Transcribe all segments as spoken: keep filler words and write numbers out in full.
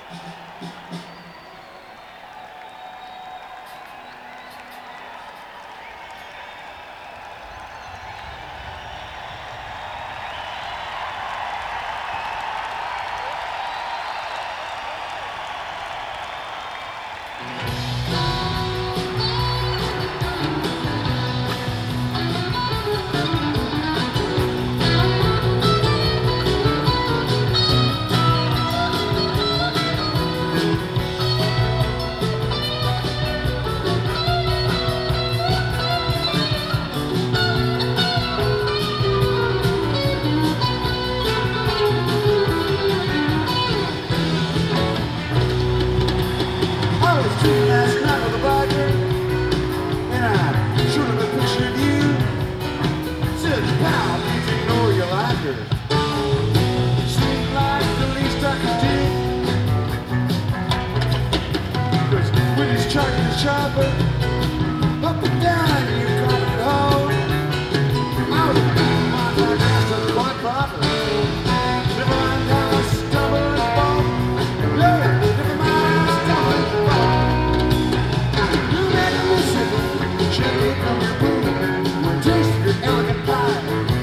Chopper, up and down, you call it home. I was my podcast of quite proper. Never mind how I stumble and fall. Yeah, never mind stumble and fall. You made a Mississippi, cherry from your boom. One taste of your elegant pie.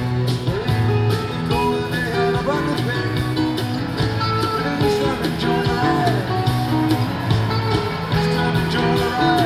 Going to hell about the thing. But at least I'm enjoying the ride. It's time to enjoy the ride.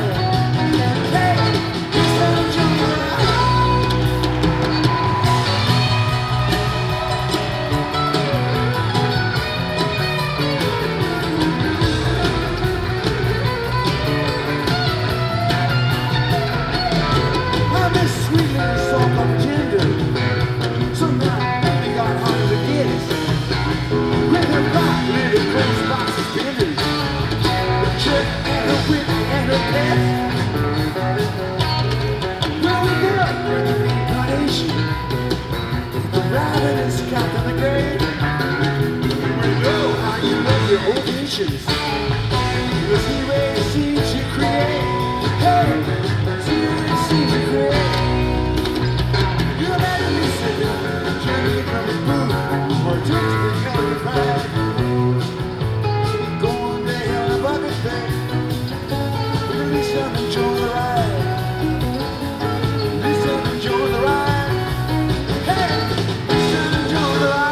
Ovations. You see where the scenes you create. Hey, see where the scenes you create. You're about to miss it. Journey from the boom, or take to the color ride. Going to hell about the thing. But at least I'm enjoying the ride. At least I'm enjoying the ride. Hey, at least I'm enjoying the ride.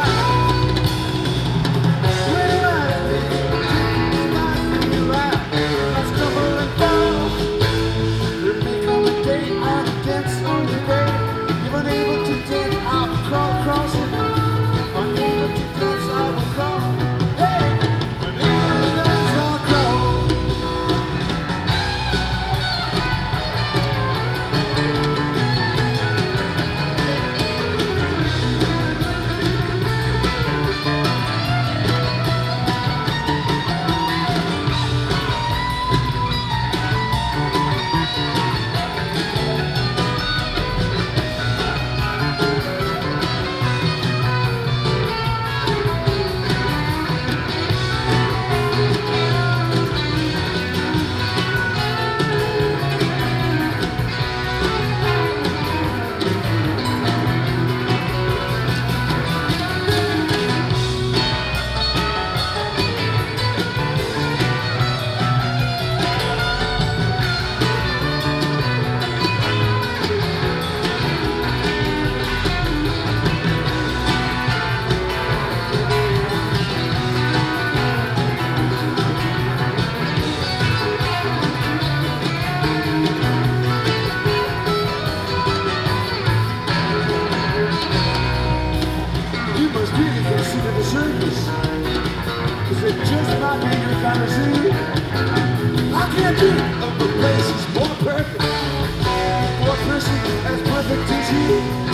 Cause it just might be your kind of scene. I can't think of a place that's more perfect for a person as perfect as you.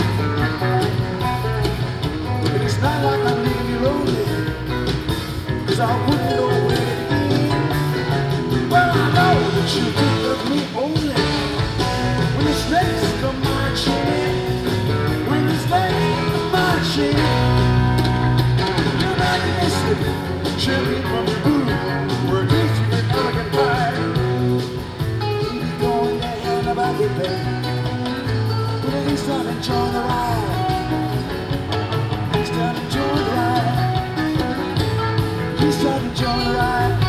And it's not like I'm leaving you lonely, cause I wouldn't know where to be. Well, I know that you think of me only when the snakes come marching in. When the snakes come marching in. Cherry from the boom, where it gives you an elegant ride. You're going to hell about your bed, but at least I'm enjoying the ride. At least I'm enjoying the ride. At least I'm enjoying the ride.